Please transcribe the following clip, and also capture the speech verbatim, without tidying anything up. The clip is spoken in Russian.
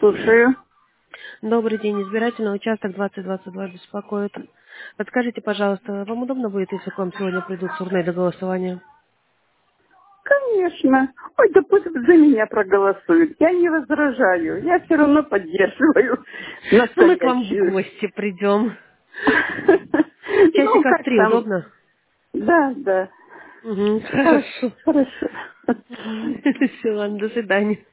Слушаю. Добрый день. Избирательный участок двадцать двадцать два беспокоит. Подскажите, пожалуйста, вам удобно будет, если к вам сегодня придут с урной до голосования? Конечно. Ой, да пусть за меня проголосуют. Я не возражаю. Я все равно поддерживаю Ну, мы к вам в настоящую. гости придем. Ну, Часика в как три там? удобно? Да, да. Угу, Хорошо, хорошо. хорошо. Все, ладно, до свидания.